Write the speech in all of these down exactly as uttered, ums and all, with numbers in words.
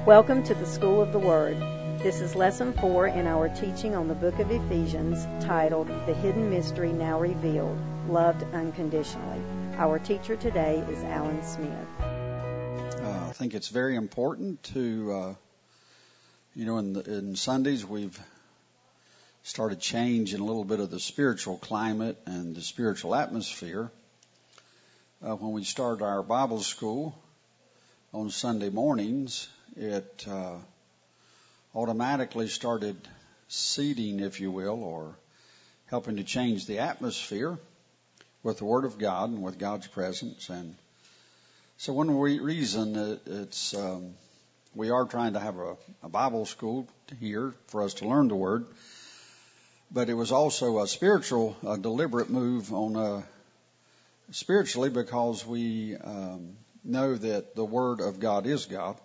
Welcome to the School of the Word. This is Lesson four in our teaching on the book of Ephesians, titled The Hidden Mystery Now Revealed, Loved Unconditionally. Our teacher today is Alan Smith. Uh, I think it's very important to, uh, you know, in, the, in Sundays we've started changing a little bit of the spiritual climate and the spiritual atmosphere. Uh, when we started our Bible school on Sunday mornings, it uh, automatically started seeding, if you will, or helping to change the atmosphere with the Word of God and with God's presence. And so one re- reason it, it's um, we are trying to have a, a Bible school here for us to learn the Word, but it was also a spiritual, a deliberate move on uh, spiritually because we um, know that the Word of God is God.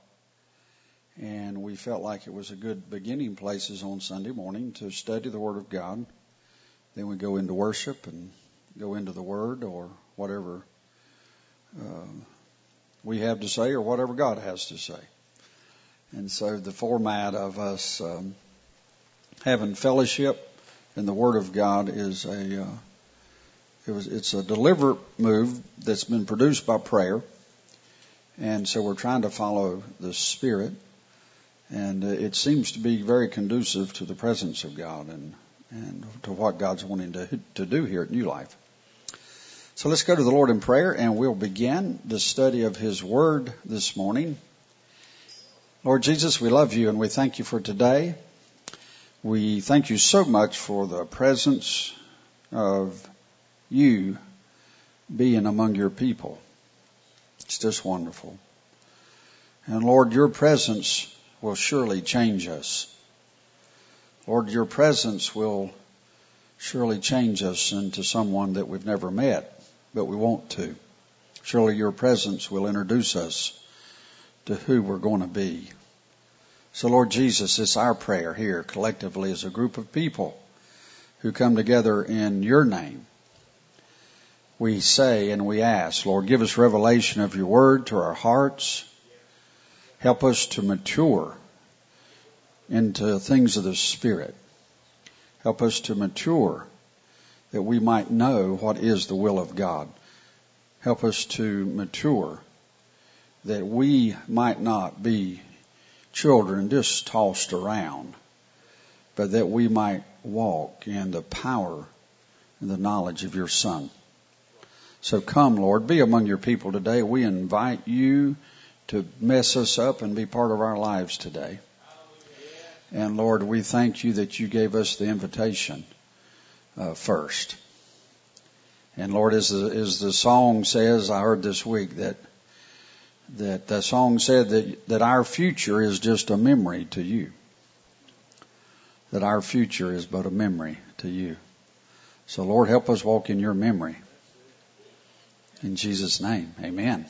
And we felt like it was a good beginning places on Sunday morning to study the Word of God. Then we go into worship and go into the Word or whatever uh, we have to say or whatever God has to say. And so the format of us um, having fellowship in the Word of God is a uh, it was it's a deliberate move that's been produced by prayer. And so we're trying to follow the Spirit. And uh, it seems to be very conducive to the presence of God and, and to what God's wanting to, to do here at New Life. So let's go to the Lord in prayer, and we'll begin the study of His Word this morning. Lord Jesus, we love You, and we thank You for today. We thank You so much for the presence of You being among Your people. It's just wonderful. And Lord, Your presence will surely change us. Lord, Your presence will surely change us into someone that we've never met, but we want to. Surely Your presence will introduce us to who we're going to be. So Lord Jesus, it's our prayer here collectively as a group of people who come together in Your name. We say and we ask, Lord, give us revelation of Your Word to our hearts. Help us to mature into things of the Spirit. Help us to mature that we might know what is the will of God. Help us to mature that we might not be children just tossed around, but that we might walk in the power and the knowledge of Your Son. So come, Lord, be among Your people today. We invite You to mess us up and be part of our lives today. And Lord, we thank You that You gave us the invitation uh, first. And Lord, as the, as the song says, I heard this week that that the song said that, that our future is just a memory to You. That our future is but a memory to You. So Lord, help us walk in Your memory. In Jesus' name, amen.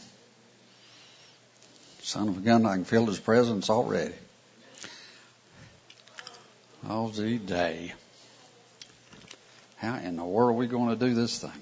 Son of a gun, I can feel His presence already. All the day. How in the world are we going to do this thing?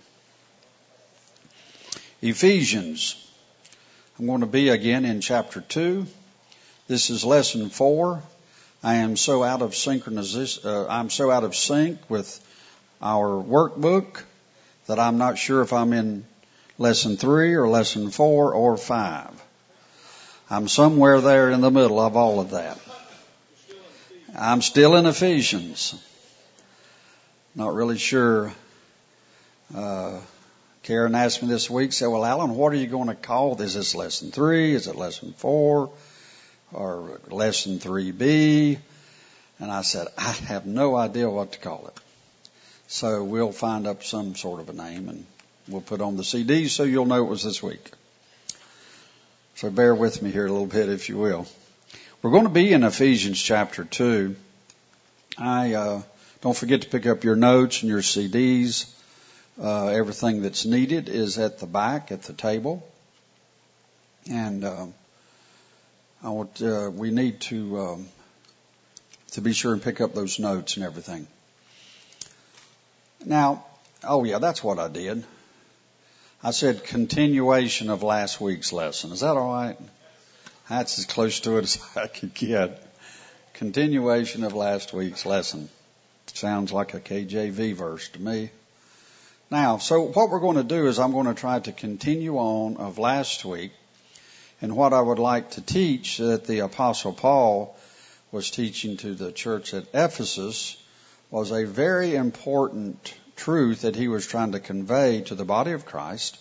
Ephesians. I'm going to be again in chapter two. This is lesson four. I am so out of synchronization. Uh, I'm so out of sync with our workbook that I'm not sure if I'm in lesson three or lesson four or five. I'm somewhere there in the middle of all of that. I'm still in Ephesians. Not really sure. Uh, Karen asked me this week, said, well, Alan, what are you going to call this? Is this lesson three? Is it lesson four? Or lesson three B? And I said, I have no idea what to call it. So we'll find up some sort of a name and we'll put on the C D so you'll know it was this week. So bear with me here a little bit, if you will. We're going to be in Ephesians chapter two. I uh, don't forget to pick up your notes and your C Ds. Uh, everything that's needed is at the back at the table, and uh, I want uh, we need to um, to be sure and pick up those notes and everything. Now, oh yeah, that's what I did. I said continuation of last week's lesson. Is that all right? That's as close to it as I could get. Continuation of last week's lesson. Sounds like a K J V verse to me. Now, so what we're going to do is I'm going to try to continue on of last week. And what I would like to teach that the Apostle Paul was teaching to the church at Ephesus was a very important truth that he was trying to convey to the body of Christ.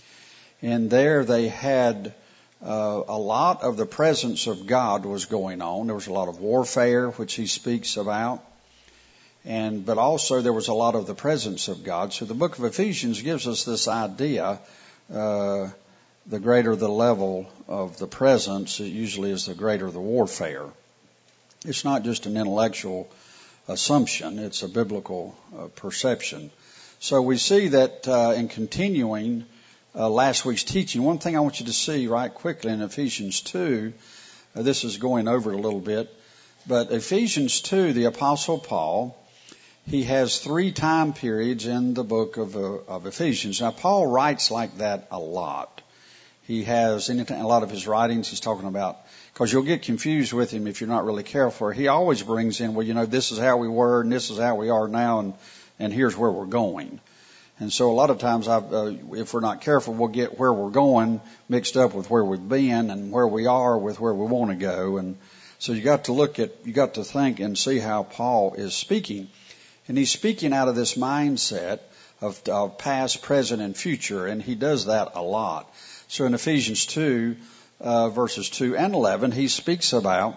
And there they had uh, a lot of the presence of God was going on. There was a lot of warfare, which he speaks about. And, but also there was a lot of the presence of God. So the book of Ephesians gives us this idea, uh, the greater the level of the presence, it usually is the greater the warfare. It's not just an intellectual assumption, it's a biblical uh, perception. So we see that uh, in continuing uh, last week's teaching, one thing I want you to see right quickly in Ephesians two, uh, this is going over it a little bit, but Ephesians two, the Apostle Paul, he has three time periods in the book of, uh, of Ephesians. Now, Paul writes like that a lot. He has, in a lot of his writings, he's talking about, because you'll get confused with him if you're not really careful. He always brings in, well, you know, this is how we were and this is how we are now and, and here's where we're going. And so a lot of times, I've, uh, if we're not careful, we'll get where we're going mixed up with where we've been and where we are with where we want to go. And so you got to look at, you got to think and see how Paul is speaking. And he's speaking out of this mindset of, of past, present, and future, and he does that a lot. So in Ephesians two, uh, verses two and eleven, he speaks about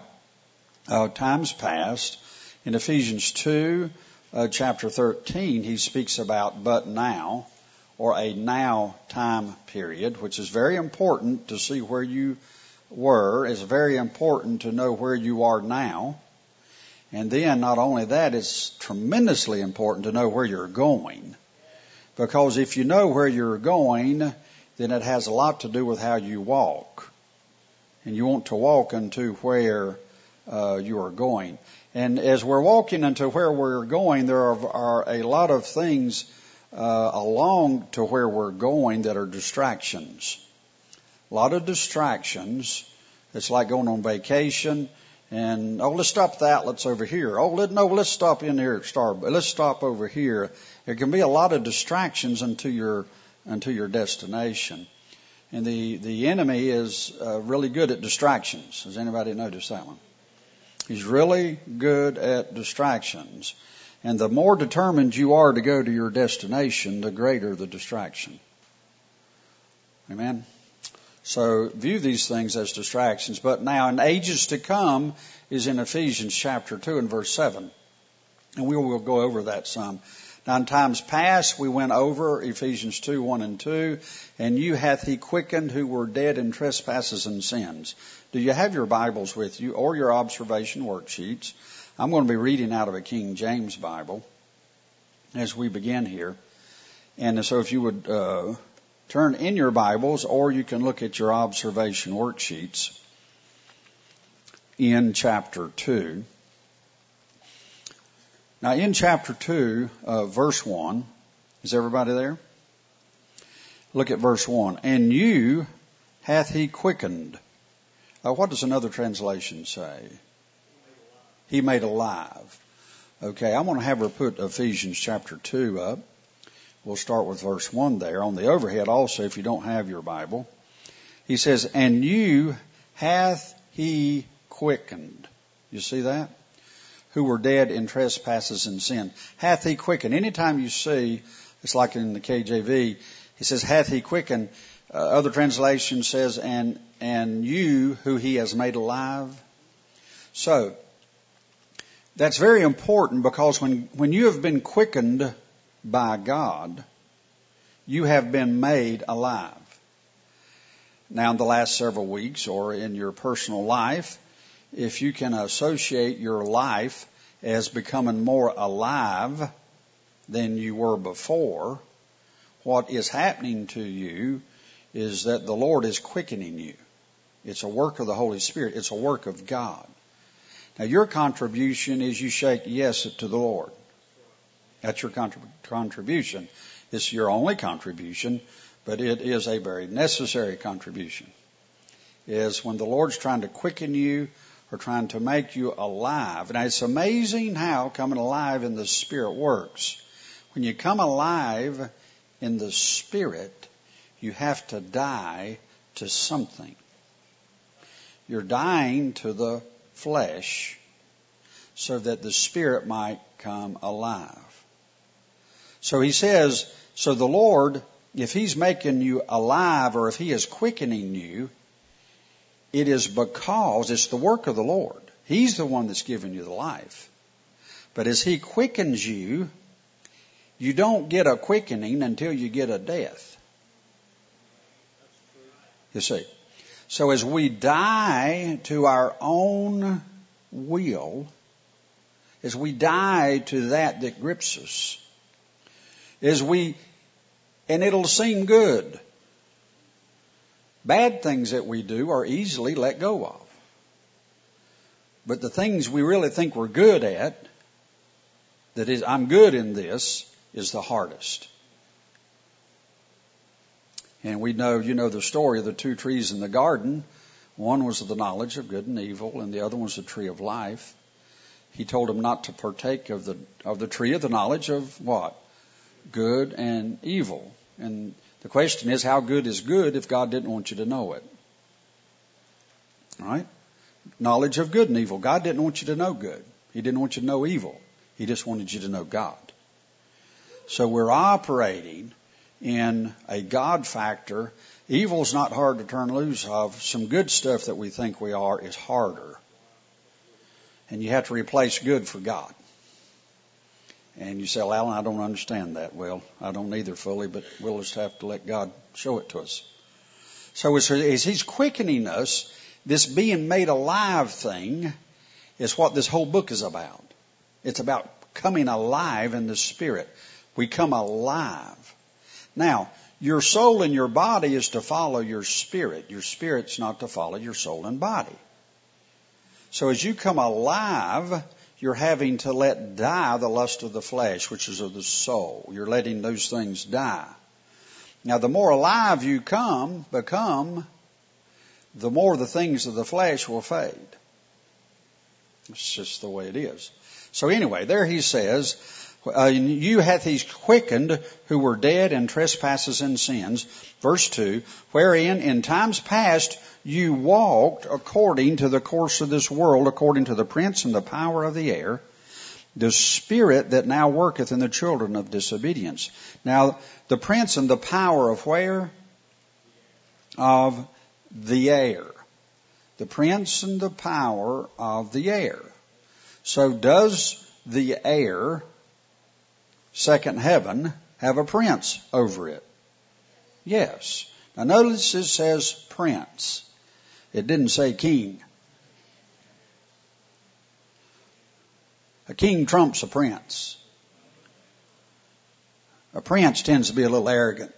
uh, times past. In Ephesians two, uh, chapter thirteen, he speaks about but now, or a now time period, which is very important to see where you were. It's very important to know where you are now. And then not only that, it's tremendously important to know where you're going. Because if you know where you're going, then it has a lot to do with how you walk. And you want to walk into where uh, you are going. And as we're walking into where we're going, there are, are a lot of things uh, along to where we're going that are distractions. A lot of distractions. It's like going on vacation. And, oh, let's stop at the outlets over here. Oh, let, no, let's stop in here at Starbucks. Let's stop over here. There can be a lot of distractions until your, until your destination. And the, the enemy is uh, really good at distractions. Has anybody noticed that one? He's really good at distractions. And the more determined you are to go to your destination, the greater the distraction. Amen? So view these things as distractions. But now in ages to come is in Ephesians chapter two and verse seven. And we will go over that some. Now in times past we went over Ephesians two, one and two. And you hath he quickened who were dead in trespasses and sins. Do you have your Bibles with you or your observation worksheets? I'm going to be reading out of a King James Bible as we begin here. And so if you would... Uh, Turn in your Bibles, or you can look at your observation worksheets in chapter two. Now, in chapter two, uh, verse one, is everybody there? Look at verse one. And you hath he quickened. Uh, what does another translation say? He made alive. Okay, I'm going to have her put Ephesians chapter two up. We'll start with verse one there. On the overhead also, if you don't have your Bible. He says, and you hath he quickened. You see that? Who were dead in trespasses and sin. Hath he quickened. Anytime you see, it's like in the K J V, he says, hath he quickened. Uh, other translation says, and, and you who he has made alive. So, that's very important because when, when you have been quickened by God, you have been made alive. Now, in the last several weeks or in your personal life, if you can associate your life as becoming more alive than you were before, what is happening to you is that the Lord is quickening you. It's a work of the Holy Spirit. It's a work of God. Now, your contribution is you shake yes to the Lord. That's your contrib- contribution. It's your only contribution, but it is a very necessary contribution. is when the Lord's trying to quicken you or trying to make you alive. And it's amazing how coming alive in the Spirit works. When you come alive in the Spirit, you have to die to something. You're dying to the flesh so that the Spirit might come alive. So he says, so the Lord, if He's making you alive or if He is quickening you, it is because it's the work of the Lord. He's the one that's giving you the life. But as He quickens you, you don't get a quickening until you get a death. You see. So as we die to our own will, as we die to that that grips us, as we, and it'll seem good. Bad things that we do are easily let go of. But the things we really think we're good at, that is, I'm good in this, is the hardest. And we know, you know the story of the two trees in the garden. One was the knowledge of good and evil, and the other was the tree of life. He told them not to partake of the of the tree of the knowledge of what? Good and evil. And the question is, how good is good if God didn't want you to know it? All right? Knowledge of good and evil. God didn't want you to know good. He didn't want you to know evil. He just wanted you to know God. So we're operating in a God factor. Evil's not hard to turn loose of. Some good stuff that we think we are is harder. And you have to replace good for God. And you say, well, Alan, I don't understand that. Well, I don't either fully, but we'll just have to let God show it to us. So as He's quickening us, this being made alive thing is what this whole book is about. It's about coming alive in the Spirit. We come alive. Now, your soul and your body is to follow your spirit. Your spirit's not to follow your soul and body. So as you come alive, you're having to let die the lust of the flesh, which is of the soul. You're letting those things die. Now, the more alive you come, become, the more the things of the flesh will fade. It's just the way it is. So anyway, there he says, uh, you hath He quickened who were dead in trespasses and sins. Verse two, wherein in times past you walked according to the course of this world, according to the prince and the power of the air, the spirit that now worketh in the children of disobedience. Now, the prince and the power of where? Of the air. The prince and the power of the air. So does the air, second heaven, have a prince over it? Yes. Now notice it says prince. It didn't say king. A king trumps a prince. A prince tends to be a little arrogant.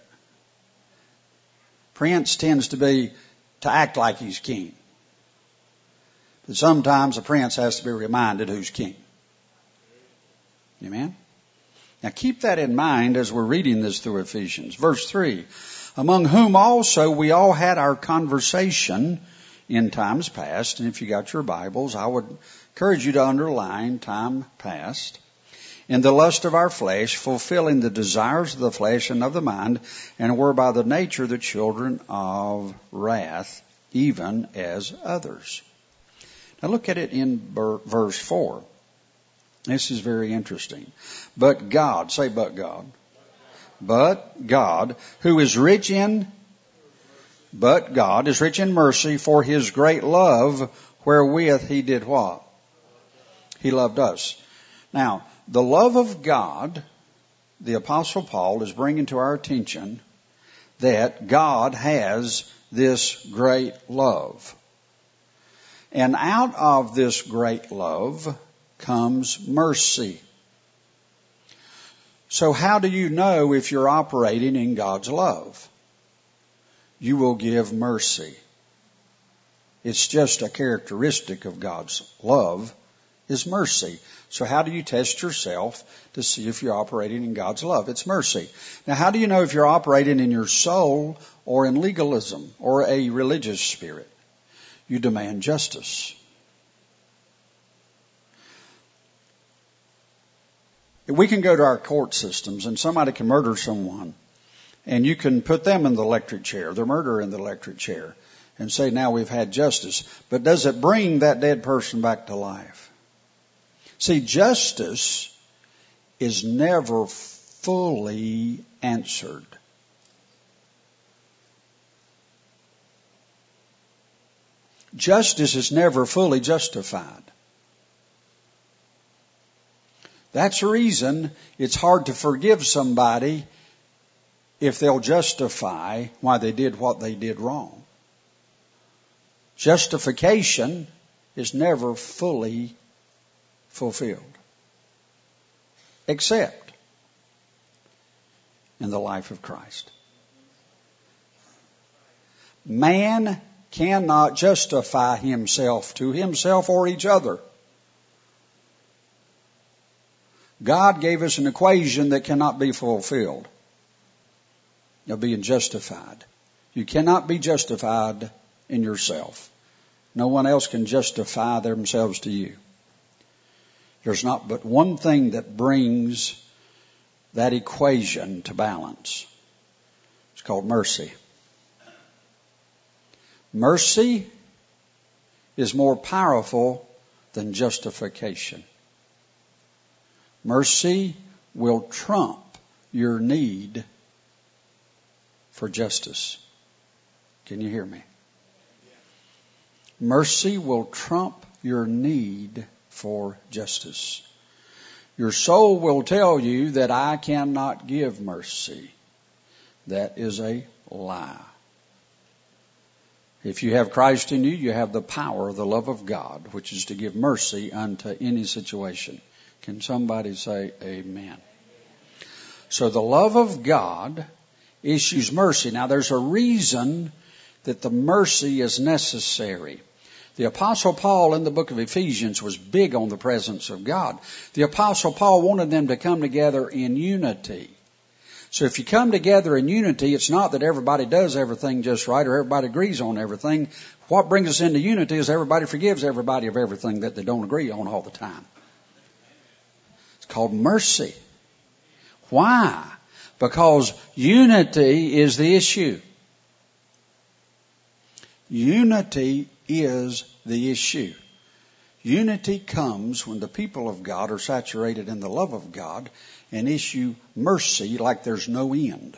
Prince tends to be, to act like he's king. But sometimes a prince has to be reminded who's king. Amen? Now keep that in mind as we're reading this through Ephesians. Verse three, among whom also we all had our conversation in times past. And if you got your Bibles, I would encourage you to underline time past. In the lust of our flesh, fulfilling the desires of the flesh and of the mind, and were by the nature the children of wrath, even as others. Now look at it in verse four. This is very interesting. But God, say but God. But God, who is rich in, but God is rich in mercy for His great love, wherewith He did what? He loved us. Now, the love of God, the Apostle Paul is bringing to our attention that God has this great love. And out of this great love comes mercy. So how do you know if you're operating in God's love? You will give mercy. It's just a characteristic of God's love is mercy. So how do you test yourself to see if you're operating in God's love? It's mercy. Now, how do you know if you're operating in your soul or in legalism or a religious spirit? you demand justice. We can go to our court systems and somebody can murder someone and you can put them in the electric chair, the murderer in the electric chair, and say, now we've had justice. But does it bring that dead person back to life? See, justice is never fully answered. Justice is never fully justified. That's the reason it's hard to forgive somebody if they'll justify why they did what they did wrong. Justification is never fully fulfilled, except in the life of Christ. Man cannot justify himself to himself or each other. God gave us an equation that cannot be fulfilled. You're being justified. You cannot be justified in yourself. No one else can justify themselves to you. There's not but one thing that brings that equation to balance. It's called mercy. Mercy is more powerful than justification. Mercy will trump your need for justice. Can you hear me? Mercy will trump your need for justice. Your soul will tell you that I cannot give mercy. That is a lie. If you have Christ in you, you have the power, the love of God, which is to give mercy unto any situation. Can somebody say amen? So the love of God issues mercy. Now there's a reason that the mercy is necessary. The Apostle Paul in the book of Ephesians was big on the presence of God. The Apostle Paul wanted them to come together in unity. So if you come together in unity, it's not that everybody does everything just right or everybody agrees on everything. What brings us into unity is everybody forgives everybody of everything that they don't agree on all the time. It's called mercy. Why? Because unity is the issue. Unity is the issue. Unity comes when the people of God are saturated in the love of God and issue mercy like there's no end.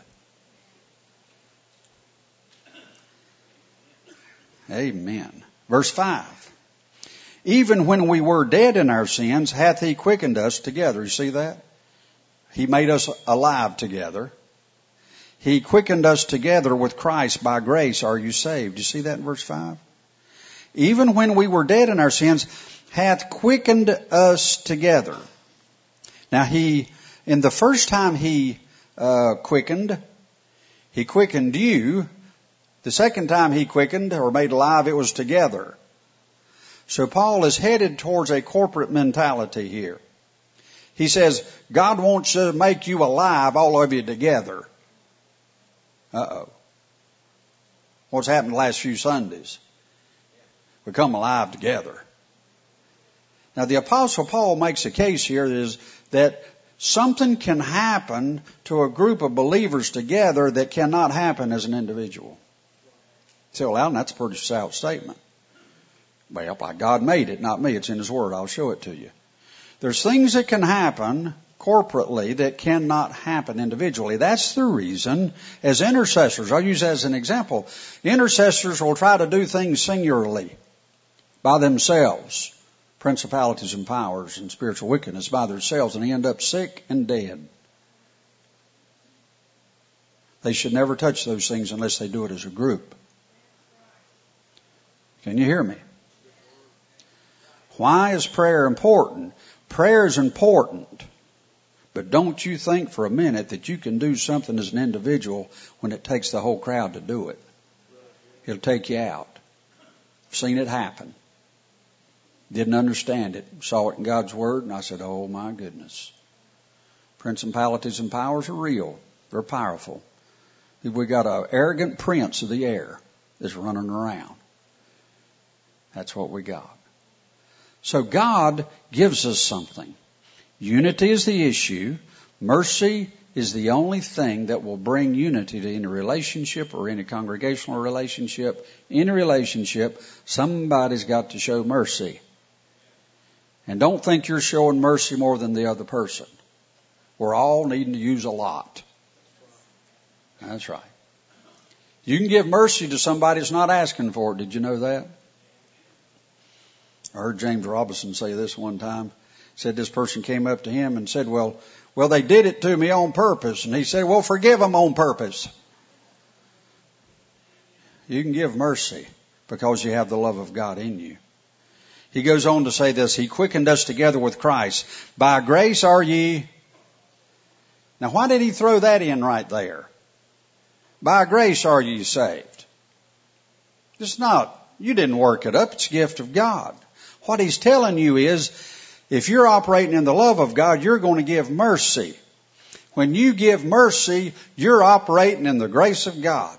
Amen. Verse five. Even when we were dead in our sins, hath he quickened us together. You see that? He made us alive together. He quickened us together with Christ. By grace are you saved. You see that in verse five? Even when we were dead in our sins, hath quickened us together. Now he, in the first time he uh, quickened, he quickened you. The second time he quickened or made alive, it was together. So Paul is headed towards a corporate mentality here. He says, God wants to make you alive, all of you together. Uh-oh. What's happened the last few Sundays? We come alive together. Now the Apostle Paul makes a case here is that something can happen to a group of believers together that cannot happen as an individual. So, well, that's a pretty stout statement. Well, God made it, not me. It's in His Word. I'll show it to you. There's things that can happen corporately that cannot happen individually. That's the reason, as intercessors, I'll use that as an example, intercessors will try to do things singularly, by themselves, principalities and powers and spiritual wickedness by themselves, and they end up sick and dead. They should never touch those things unless they do it as a group. Can you hear me? Why is prayer important? Prayer is important. But don't you think for a minute that you can do something as an individual when it takes the whole crowd to do it. It'll take you out. I've seen it happen. Didn't understand it. Saw it in God's Word and I said, oh my goodness. Principalities and powers are real. They're powerful. We got an arrogant prince of the air that's running around. That's what we got. So God gives us something. Unity is the issue. Mercy is the only thing that will bring unity to any relationship or any congregational relationship. Any relationship, somebody's got to show mercy. And don't think you're showing mercy more than the other person. We're all needing to use a lot. That's right. You can give mercy to somebody that's not asking for it. Did you know that? I heard James Robinson say this one time. Said this person came up to him and said, well, well, they did it to me on purpose. And he said, well, forgive them on purpose. You can give mercy because you have the love of God in you. He goes on to say this, He quickened us together with Christ. By grace are ye. Now, why did He throw that in right there? By grace are ye saved. It's not, you didn't work it up. It's a gift of God. What He's telling you is, if you're operating in the love of God, you're going to give mercy. When you give mercy, you're operating in the grace of God.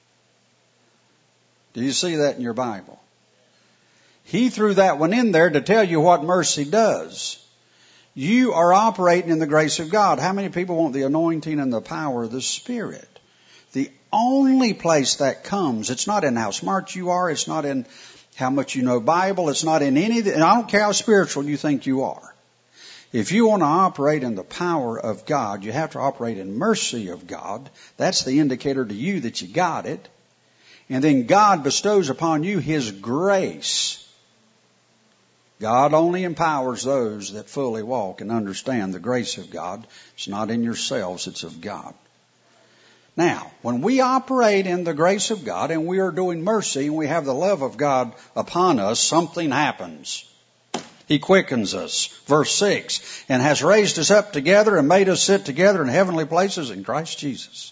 Do you see that in your Bible? He threw that one in there to tell you what mercy does. You are operating in the grace of God. How many people want the anointing and the power of the Spirit? The only place that comes, it's not in how smart you are, it's not in how much you know Bible, it's not in any, and I don't care how spiritual you think you are. If you want to operate in the power of God, you have to operate in mercy of God. That's the indicator to you that you got it. And then God bestows upon you His grace. God only empowers those that fully walk and understand the grace of God. It's not in yourselves, it's of God. Now, when we operate in the grace of God and we are doing mercy and we have the love of God upon us, something happens. He quickens us. Verse six, and has raised us up together and made us sit together in heavenly places in Christ Jesus.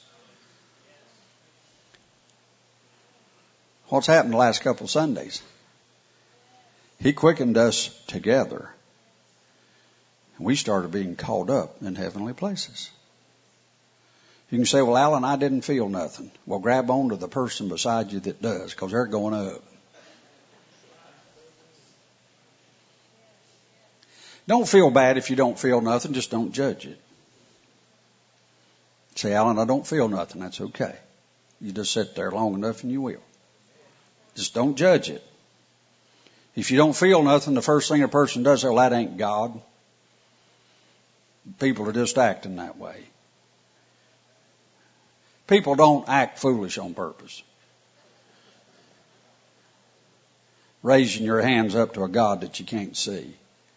What's happened the last couple Sundays? He quickened us together. We started being caught up in heavenly places. You can say, well, Alan, I didn't feel nothing. Well, grab on to the person beside you that does, because they're going up. Don't feel bad if you don't feel nothing. Just don't judge it. Say, Alan, I don't feel nothing. That's okay. You just sit there long enough and you will. Just don't judge it. If you don't feel nothing, the first thing a person does, well, that ain't God. People are just acting that way. People don't act foolish on purpose. Raising your hands up to a God that you can't see.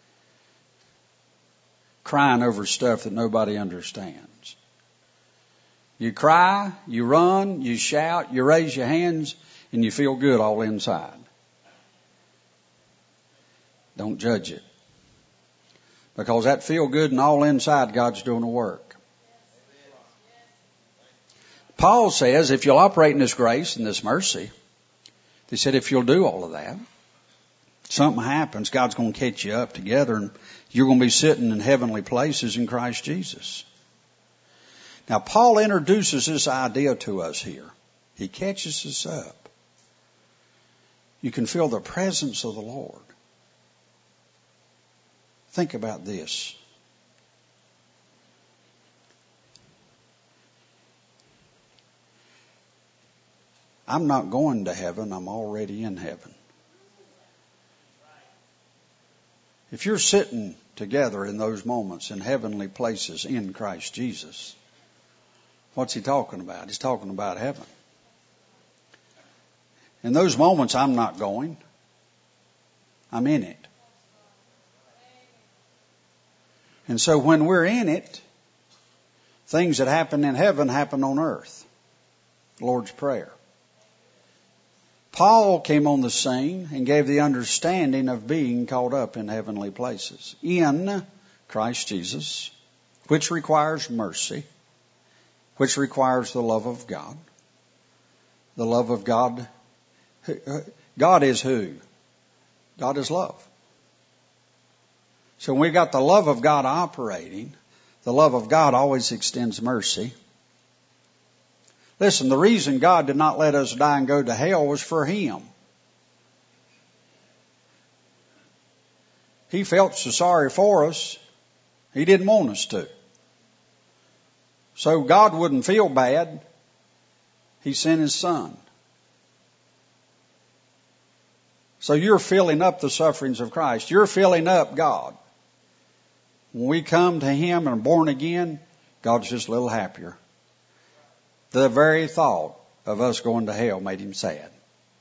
Crying over stuff that nobody understands. You cry, you run, you shout, you raise your hands, and you feel good all inside. Don't judge it. Because that feel good and all inside, God's doing the work. Paul says if you'll operate in this grace and this mercy, he said if you'll do all of that, something happens, God's going to catch you up together and you're going to be sitting in heavenly places in Christ Jesus. Now, Paul introduces this idea to us here. He catches us up. You can feel the presence of the Lord. Think about this. I'm not going to heaven. I'm already in heaven. If you're sitting together in those moments in heavenly places in Christ Jesus, what's he talking about? He's talking about heaven. In those moments, I'm not going. I'm in it. And so when we're in it, things that happen in heaven happen on earth. The Lord's Prayer. Paul came on the scene and gave the understanding of being caught up in heavenly places in Christ Jesus, which requires mercy, which requires the love of God. The love of God. God is who? God is love. So when we've got the love of God operating, the love of God always extends mercy. Listen, the reason God did not let us die and go to hell was for Him. He felt so sorry for us. He didn't want us to. So God wouldn't feel bad. He sent His Son. So you're filling up the sufferings of Christ. You're filling up God. When we come to Him and are born again, God's just a little happier. The very thought of us going to hell made Him sad.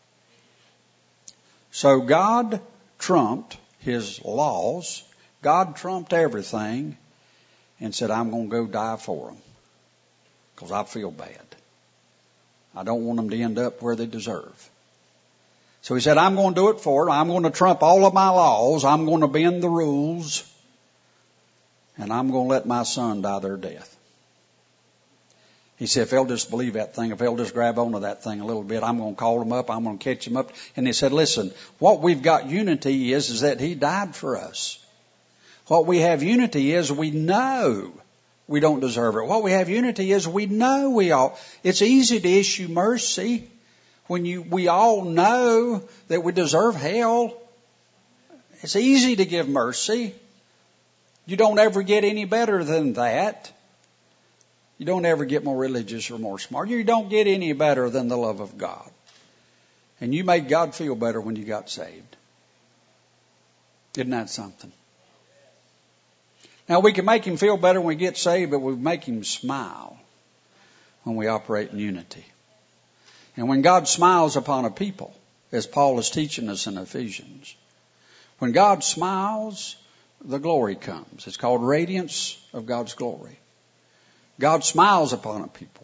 So God trumped His laws. God trumped everything and said, I'm going to go die for them because I feel bad. I don't want them to end up where they deserve. So He said, I'm going to do it for them. I'm going to trump all of my laws. I'm going to bend the rules. And I'm going to let my Son die their death. He said, if they'll just believe that thing, if they'll just grab onto that thing a little bit, I'm going to call them up. I'm going to catch them up. And He said, listen, what we've got unity is, is that He died for us. What we have unity is we know we don't deserve it. What we have unity is we know we all, it's easy to issue mercy when you, we all know that we deserve hell. It's easy to give mercy. You don't ever get any better than that. You don't ever get more religious or more smart. You don't get any better than the love of God. And you made God feel better when you got saved. Isn't that something? Now we can make Him feel better when we get saved, but we make Him smile when we operate in unity. And when God smiles upon a people, as Paul is teaching us in Ephesians, when God smiles, the glory comes. It's called radiance of God's glory. God smiles upon a people.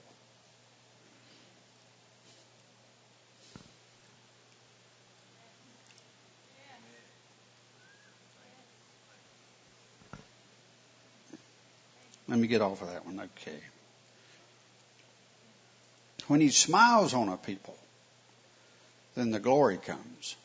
Let me get off of that one. Okay. When He smiles on a people, then the glory comes.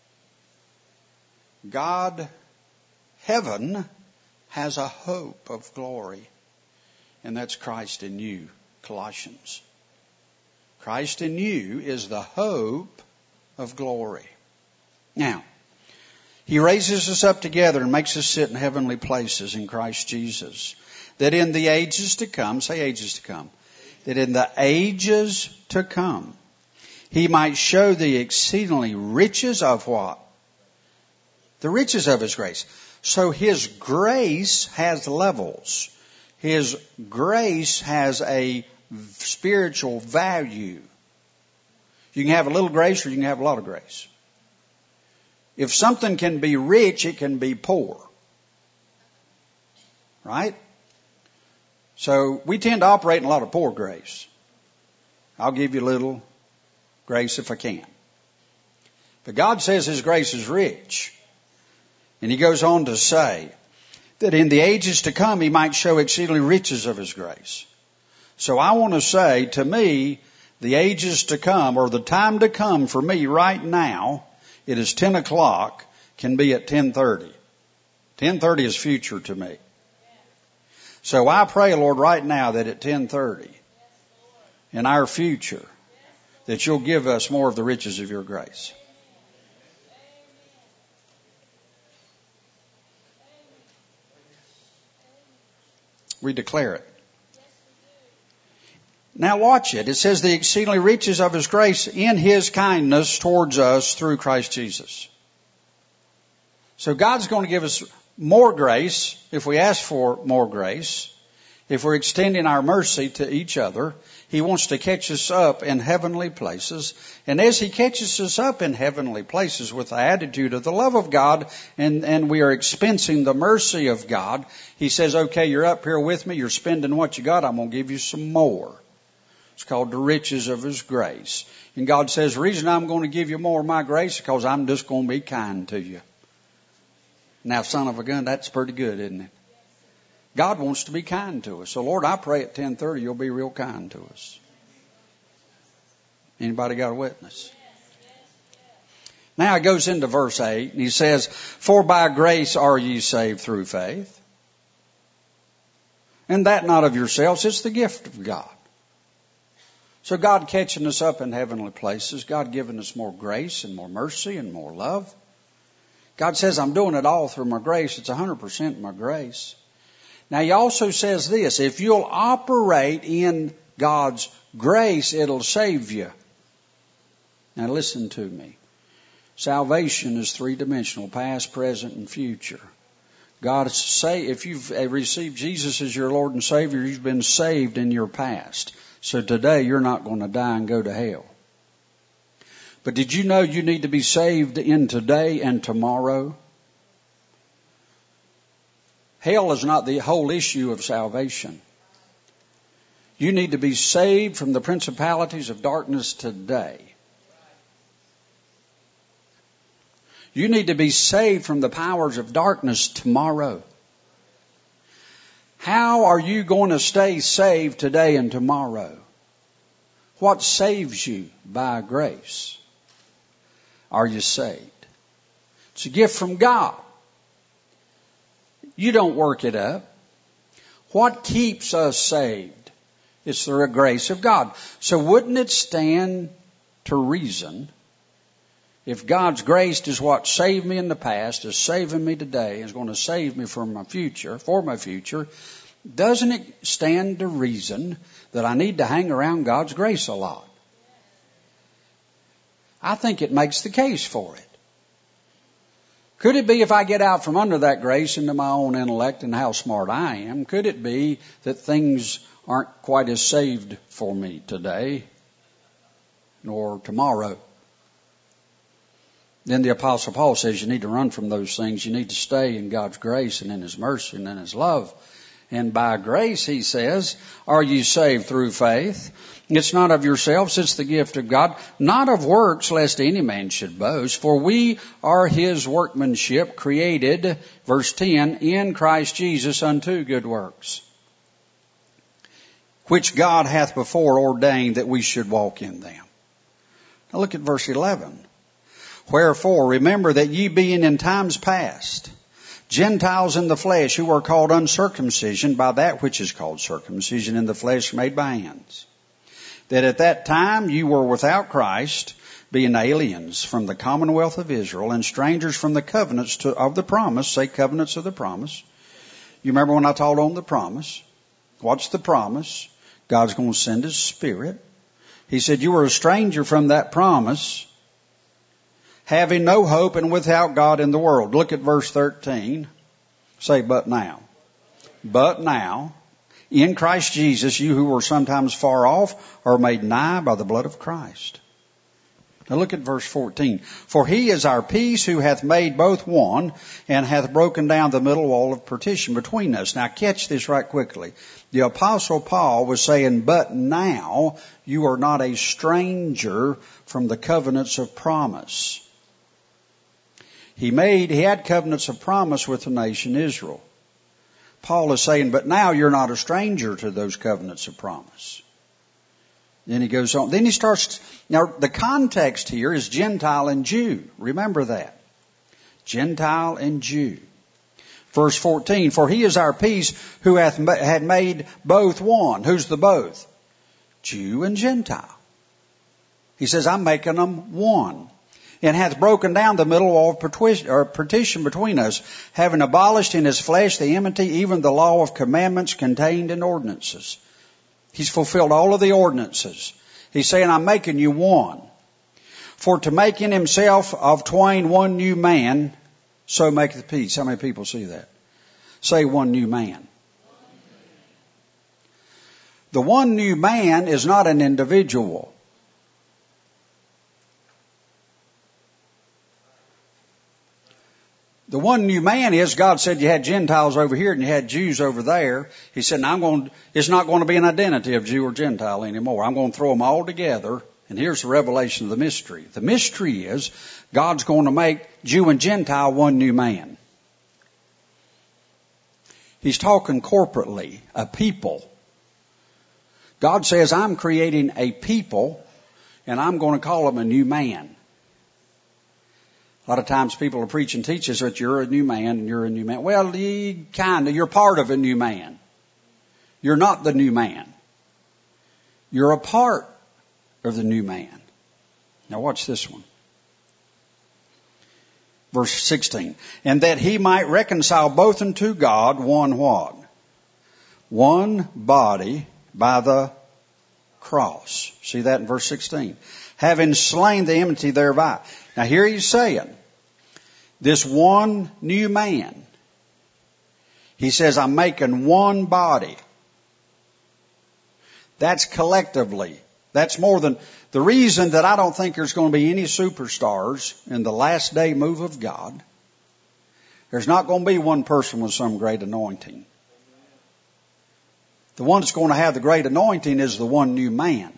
God, heaven has a hope of glory. And that's Christ in you, Colossians. Christ in you is the hope of glory. Now, He raises us up together and makes us sit in heavenly places in Christ Jesus. That in the ages to come, say ages to come, that in the ages to come, He might show the exceedingly riches of what? The riches of His grace. So His grace has levels. His grace has a spiritual value. You can have a little grace or you can have a lot of grace. If something can be rich, it can be poor. Right? So we tend to operate in a lot of poor grace. I'll give you a little grace if I can. But God says His grace is rich. And He goes on to say that in the ages to come He might show exceedingly riches of His grace. So I want to say, to me, the ages to come, or the time to come for me right now, it is ten o'clock, can be at ten thirty. ten thirty is future to me. So I pray, Lord, right now that at ten thirty, in our future, that You'll give us more of the riches of Your grace. We declare it. Now watch it. It says the exceedingly riches of His grace in His kindness towards us through Christ Jesus. So God's going to give us more grace if we ask for more grace. If we're extending our mercy to each other, He wants to catch us up in heavenly places. And as He catches us up in heavenly places with the attitude of the love of God, and, and we are expensing the mercy of God, He says, okay, you're up here with me, you're spending what you got, I'm going to give you some more. It's called the riches of His grace. And God says, the reason I'm going to give you more of my grace is because I'm just going to be kind to you. Now, son of a gun, that's pretty good, isn't it? God wants to be kind to us. So, Lord, I pray at ten thirty you'll be real kind to us. Anybody got a witness? Now it goes into verse eight, and he says, for by grace are ye saved through faith. And that not of yourselves, it's the gift of God. So God catching us up in heavenly places, God giving us more grace and more mercy and more love. God says, I'm doing it all through my grace. It's one hundred percent my grace. Now, he also says this, if you'll operate in God's grace, it'll save you. Now, listen to me. Salvation is three-dimensional, past, present, and future. God say, if you've received Jesus as your Lord and Savior, you've been saved in your past. So today, you're not going to die and go to hell. But did you know you need to be saved in today and tomorrow? Hell is not the whole issue of salvation. You need to be saved from the principalities of darkness today. You need to be saved from the powers of darkness tomorrow. How are you going to stay saved today and tomorrow? What saves you by grace? Are you saved? It's a gift from God. You don't work it up. What keeps us saved? It's the grace of God. So wouldn't it stand to reason, if God's grace is what saved me in the past, is saving me today, is going to save me for my future, for my future, doesn't it stand to reason that I need to hang around God's grace a lot? I think it makes the case for it. Could it be if I get out from under that grace into my own intellect and how smart I am, could it be that things aren't quite as saved for me today nor tomorrow? Then the Apostle Paul says you need to run from those things. You need to stay in God's grace and in His mercy and in His love. And by grace, he says, are you saved through faith? It's not of yourselves, it's the gift of God, not of works, lest any man should boast. For we are His workmanship, created, verse ten, in Christ Jesus unto good works, which God hath before ordained that we should walk in them. Now look at verse eleven. Wherefore, remember that ye being in times past Gentiles in the flesh, who are called uncircumcision by that which is called circumcision in the flesh made by hands, that at that time you were without Christ, being aliens from the commonwealth of Israel and strangers from the covenants to, of the promise, say covenants of the promise. You remember when I taught on the promise? What's the promise? God's going to send His Spirit. He said you were a stranger from that promise, having no hope and without God in the world. Look at verse thirteen. Say, but now. But now, in Christ Jesus, you who were sometimes far off are made nigh by the blood of Christ. Now look at verse fourteen. For He is our peace, who hath made both one, and hath broken down the middle wall of partition between us. Now catch this right quickly. The Apostle Paul was saying, but now you are not a stranger from the covenants of promise. He made, he had covenants of promise with the nation Israel. Paul is saying, but now you're not a stranger to those covenants of promise. Then he goes on. Then he starts, now the context here is Gentile and Jew. Remember that. Gentile and Jew. Verse fourteen, for He is our peace, who hath had made both one. Who's the both? Jew and Gentile. He says, I'm making them one. And hath broken down the middle wall of partition between us, having abolished in His flesh the enmity, even the law of commandments contained in ordinances. He's fulfilled all of the ordinances. He's saying, I'm making you one. For to make in Himself of twain one new man, so maketh peace. How many people see that? Say one new man. The one new man is not an individual. The one new man is, God said you had Gentiles over here and you had Jews over there. He said, now I'm going, it's not going to be an identity of Jew or Gentile anymore. I'm going to throw them all together. And here's the revelation of the mystery. The mystery is God's going to make Jew and Gentile one new man. He's talking corporately, a people. God says, I'm creating a people and I'm going to call them a new man. A lot of times people are preaching teaches that you're a new man and you're a new man. Well, you kind of, you're part of a new man. You're not the new man. You're a part of the new man. Now watch this one. Verse sixteen. And that he might reconcile both unto God one what? One body by the cross. See that in verse sixteen. Having slain the enmity thereby. Now here he's saying, this one new man. He says, I'm making one body. That's collectively. That's more than, the reason that I don't think there's going to be any superstars in the last day move of God. There's not going to be one person with some great anointing. The one that's going to have the great anointing is the one new man.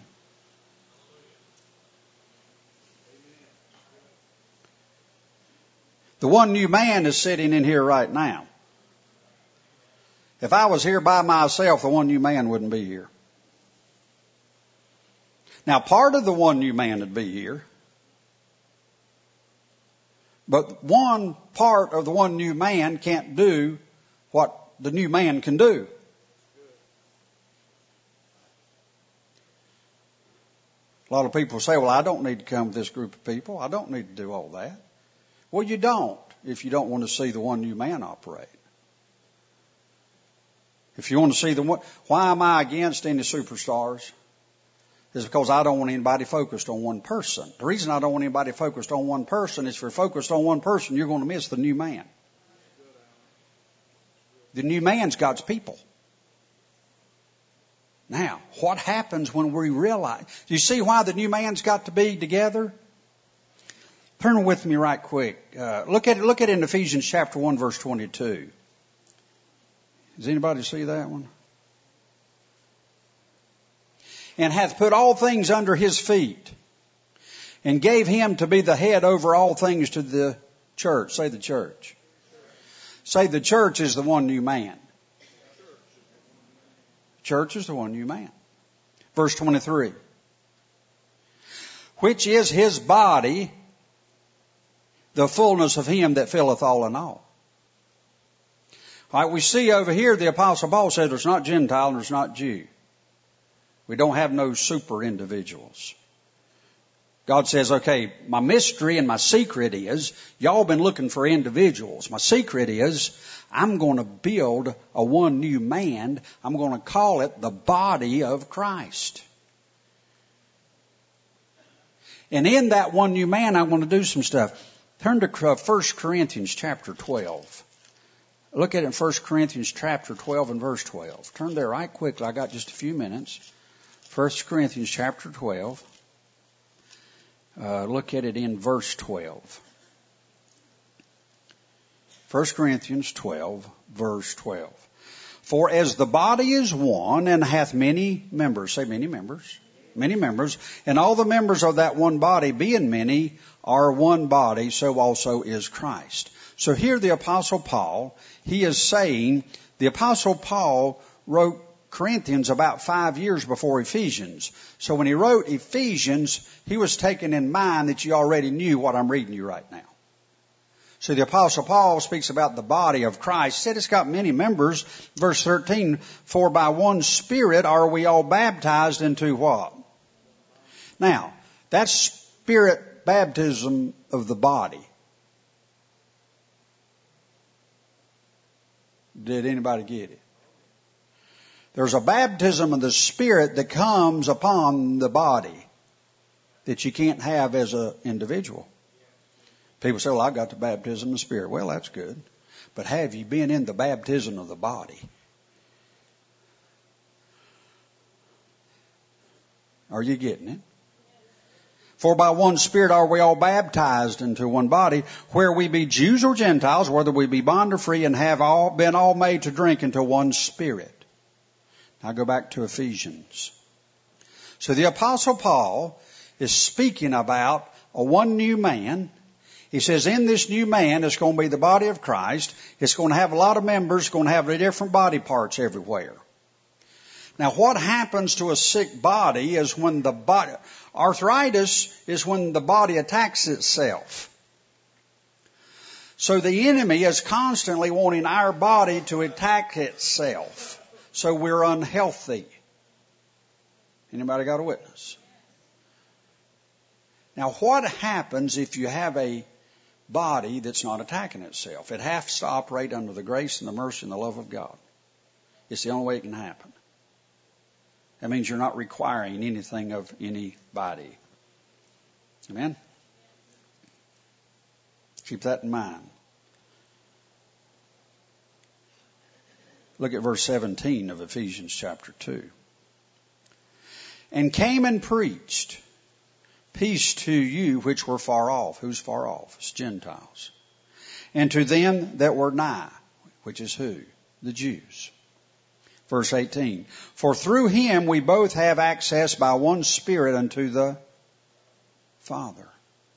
The one new man is sitting in here right now. If I was here by myself, the one new man wouldn't be here. Now, part of the one new man would be here. But one part of the one new man can't do what the new man can do. A lot of people say, well, I don't need to come with this group of people. I don't need to do all that. Well, you don't if you don't want to see the one new man operate. If you want to see the one, why am I against any superstars? Is because I don't want anybody focused on one person. The reason I don't want anybody focused on one person is if you're focused on one person, you're going to miss the new man. The new man's God's people. Now, what happens when we realize? Do you see why the new man's got to be together? Turn with me right quick. Uh, look at it, look at it in Ephesians chapter one, verse twenty-two. Does anybody see that one? And hath put all things under his feet, and gave him to be the head over all things to the church. Say the church. Say the church is the one new man. Church is the one new man. Verse twenty-three. Which is his body, the fullness of him that filleth all in all. All right, we see over here the Apostle Paul said there's not Gentile and there's not Jew. We don't have no super individuals. God says, okay, my mystery and my secret is, y'all been looking for individuals. My secret is, I'm going to build a one new man. I'm going to call it the body of Christ. And in that one new man, I'm going to do some stuff. Turn to First Corinthians chapter twelve. Look at it in First Corinthians chapter twelve and verse twelve. Turn there right quickly. I got just a few minutes. First Corinthians chapter twelve. Uh, look at it in verse twelve. First Corinthians twelve, verse twelve. For as the body is one and hath many members, say many members, many members, and all the members of that one body, being many, are one body, so also is Christ. So here the Apostle Paul, he is saying, the Apostle Paul wrote Corinthians about five years before Ephesians. So when he wrote Ephesians, he was taking in mind that you already knew what I'm reading you right now. So the Apostle Paul speaks about the body of Christ. He said it's got many members. Verse thirteen, for by one Spirit are we all baptized into what? Now, that's Spirit baptism of the body. Did anybody get it? There's a baptism of the Spirit that comes upon the body that you can't have as an individual. People say, well, I got the baptism of the Spirit. Well, that's good. But have you been in the baptism of the body? Are you getting it? For by one Spirit are we all baptized into one body, where we be Jews or Gentiles, whether we be bond or free, and have all been all made to drink into one Spirit. Now go back to Ephesians. So the Apostle Paul is speaking about a one new man. He says in this new man, it's going to be the body of Christ. It's going to have a lot of members. It's going to have different body parts everywhere. Now what happens to a sick body is when the body, arthritis is when the body attacks itself. So the enemy is constantly wanting our body to attack itself. So we're unhealthy. Anybody got a witness? Now what happens if you have a body that's not attacking itself. It has to operate under the grace and the mercy and the love of God. It's the only way it can happen. That means you're not requiring anything of anybody. Amen? Keep that in mind. Look at verse seventeen of Ephesians chapter two. And came and preached peace to you which were far off. Who's far off? It's Gentiles. And to them that were nigh, which is who? The Jews. Verse eighteen. For through him we both have access by one Spirit unto the Father.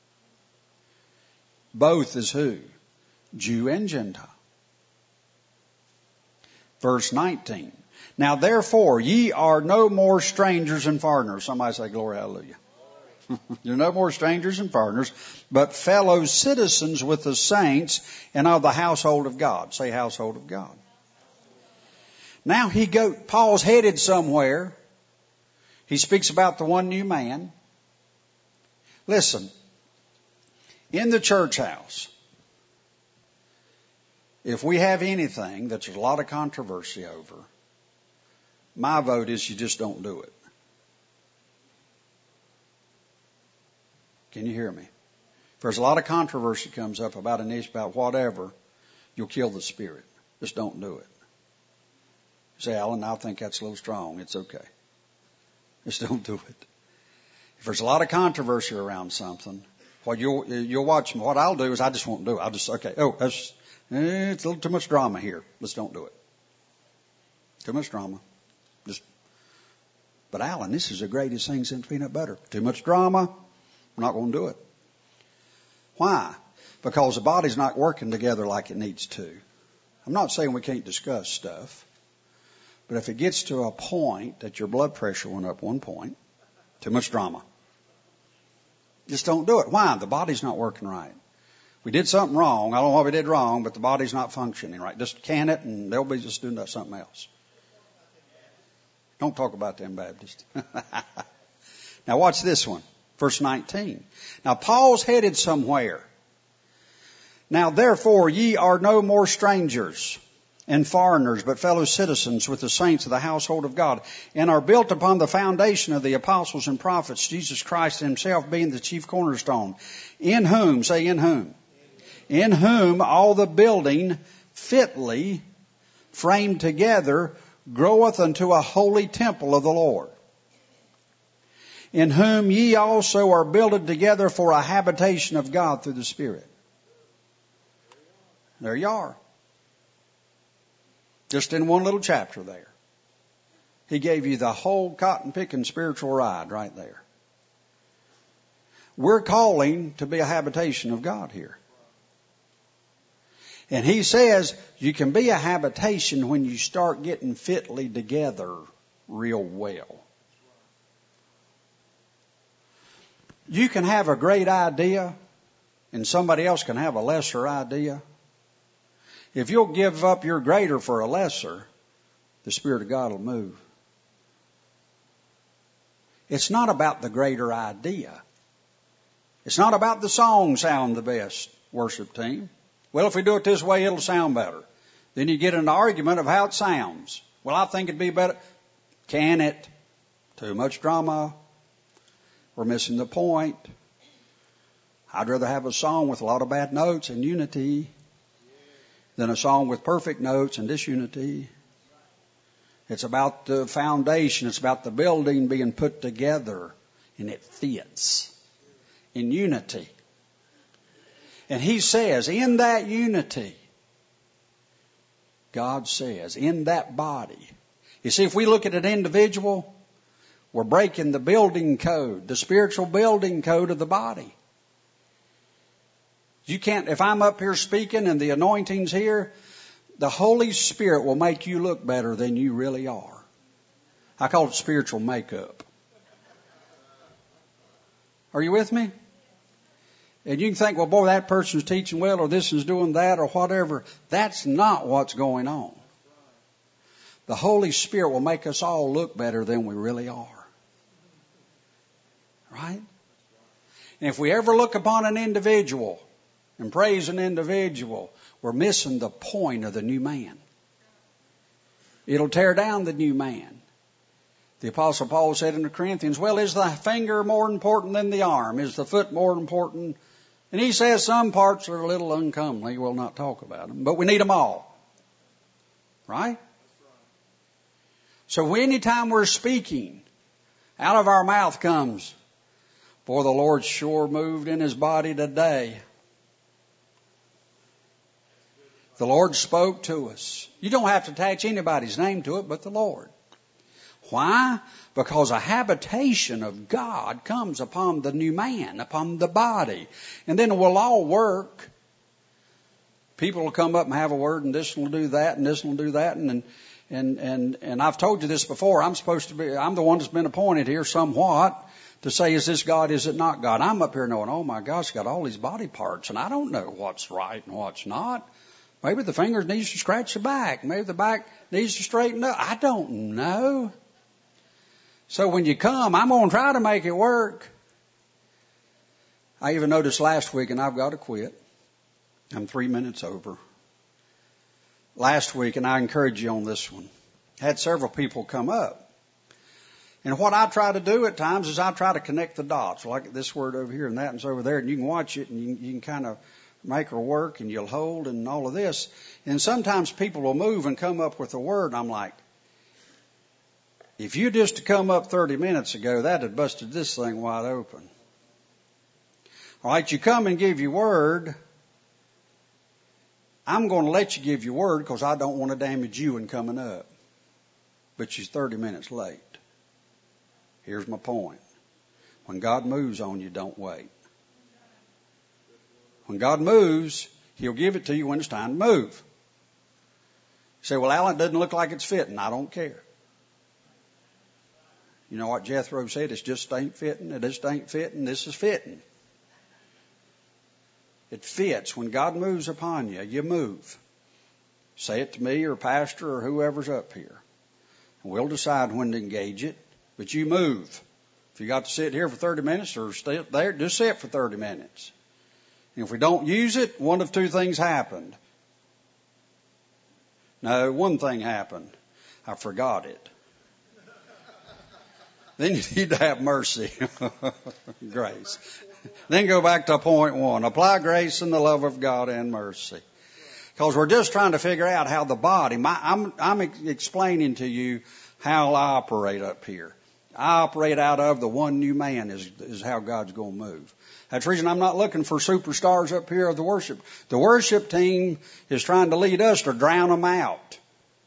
Both is who? Jew and Gentile. Verse nineteen. Now therefore ye are no more strangers and foreigners. Somebody say glory, hallelujah. You're no more strangers and foreigners, but fellow citizens with the saints and of the household of God. Say household of God. Now he go, Paul's headed somewhere. He speaks about the one new man. Listen, in the church house, if we have anything that there's a lot of controversy over, my vote is you just don't do it. Can you hear me? If there's a lot of controversy comes up about an issue, about whatever, you'll kill the Spirit. Just don't do it. You say, Alan, I think that's a little strong. It's okay. Just don't do it. If there's a lot of controversy around something, what you'll, you'll watch, what I'll do is I just won't do it. I'll just, okay, oh, that's, eh, it's a little too much drama here. Let's don't do it. Too much drama. Just, but Alan, this is the greatest thing since peanut butter. Too much drama. We're not going to do it. Why? Because the body's not working together like it needs to. I'm not saying we can't discuss stuff, but if it gets to a point that your blood pressure went up one point, too much drama. Just don't do it. Why? The body's not working right. We did something wrong. I don't know what we did wrong, but the body's not functioning right. Just can it and they'll be just doing something else. Don't talk about them Baptists. Now watch this one. Verse nineteen. Now Paul's headed somewhere. Now therefore ye are no more strangers and foreigners, but fellow citizens with the saints of the household of God, and are built upon the foundation of the apostles and prophets, Jesus Christ himself being the chief cornerstone, in whom, say in whom, in whom all the building fitly framed together groweth unto a holy temple of the Lord, in whom ye also are builded together for a habitation of God through the Spirit. There you are. Just in one little chapter there. He gave you the whole cotton picking spiritual ride right there. We're calling to be a habitation of God here. And he says you can be a habitation when you start getting fitly together real well. You can have a great idea and somebody else can have a lesser idea. If you'll give up your greater for a lesser, the Spirit of God will move. It's not about the greater idea. It's not about the song sound the best, worship team. Well, if we do it this way, it'll sound better. Then you get an argument of how it sounds. Well, I think it'd be better. Can it? Too much drama. We're missing the point. I'd rather have a song with a lot of bad notes and unity than a song with perfect notes and disunity. It's about the foundation. It's about the building being put together, and it fits in unity. And he says, in that unity, God says, in that body. You see, if we look at an individual, we're breaking the building code, the spiritual building code of the body. You can't, if I'm up here speaking and the anointing's here, the Holy Spirit will make you look better than you really are. I call it spiritual makeup. Are you with me? And you can think, well, boy, that person's teaching well, or this is doing that, or whatever. That's not what's going on. The Holy Spirit will make us all look better than we really are. Right? And if we ever look upon an individual and praise an individual, we're missing the point of the new man. It'll tear down the new man. The Apostle Paul said in the Corinthians, well, is the finger more important than the arm? Is the foot more important? And he says some parts are a little uncomely. We'll not talk about them, but we need them all. Right? So anytime we're speaking, out of our mouth comes, boy, the Lord sure moved in his body today. The Lord spoke to us. You don't have to attach anybody's name to it but the Lord. Why? Because a habitation of God comes upon the new man, upon the body. And then we'll all work. People will come up and have a word, and this will do that, and this will do that. And, and, and, and I've told you this before. I'm supposed to be, I'm the one that's been appointed here somewhat to say, is this God, is it not God? I'm up here knowing, oh my gosh, got all these body parts, and I don't know what's right and what's not. Maybe the fingers needs to scratch the back. Maybe the back needs to straighten up. I don't know. So when you come, I'm going to try to make it work. I even noticed last week, and I've got to quit. I'm three minutes over. Last week, and I encourage you on this one, had several people come up. And what I try to do at times is I try to connect the dots, like this word over here and that one's over there, and you can watch it and you, you can kind of make her work and you'll hold and all of this. And sometimes people will move and come up with a word, and I'm like, if you just come up thirty minutes ago, that had busted this thing wide open. All right, you come and give your word. I'm going to let you give your word because I don't want to damage you in coming up. But she's thirty minutes late. Here's my point. When God moves on you, don't wait. When God moves, He'll give it to you when it's time to move. You say, well, Alan, it doesn't look like it's fitting. I don't care. You know what Jethro said? It just ain't fitting. It just ain't fitting. This is fitting. It fits. When God moves upon you, you move. Say it to me or pastor or whoever's up here. And we'll decide when to engage it. But you move. If you got to sit here for thirty minutes or stay there, just sit for thirty minutes. And if we don't use it, one of two things happened. No, one thing happened. I forgot it. Then you need to have mercy. Grace. Then go back to point one. Apply grace and the love of God and mercy. Because we're just trying to figure out how the body, my, I'm, I'm explaining to you how I operate up here. I operate out of the one new man is, is how God's going to move. That's the reason I'm not looking for superstars up here of the worship. The worship team is trying to lead us to drown them out.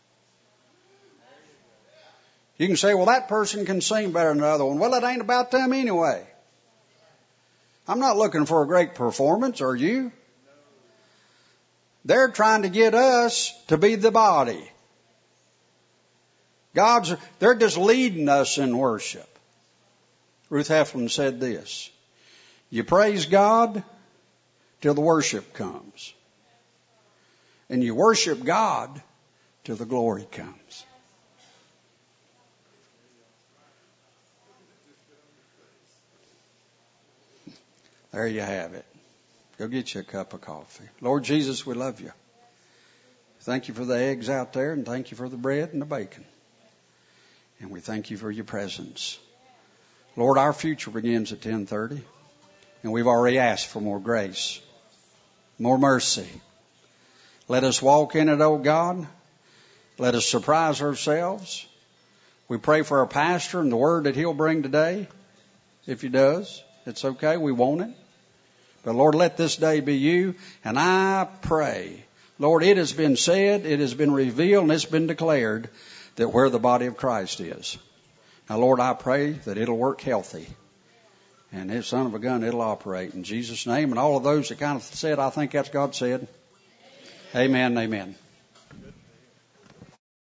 You can say, well, that person can sing better than the other one. Well, it ain't about them anyway. I'm not looking for a great performance, are you? They're trying to get us to be the body. God's, they're just leading us in worship. Ruth Heflin said this, you praise God till the worship comes. And you worship God till the glory comes. There you have it. Go get you a cup of coffee. Lord Jesus, we love you. Thank you for the eggs out there, and thank you for the bread and the bacon. And we thank you for your presence. Lord, our future begins at ten thirty, and we've already asked for more grace, more mercy. Let us walk in it, oh God. Let us surprise ourselves. We pray for our pastor and the word that he'll bring today. If he does, it's okay. We want it. But Lord, let this day be you. And I pray, Lord, it has been said, it has been revealed, and it's been declared that where the body of Christ is. Now, Lord, I pray that it'll work healthy. And his son of a gun, it'll operate in Jesus' name. And all of those that kind of said, I think that's God said. Amen, amen.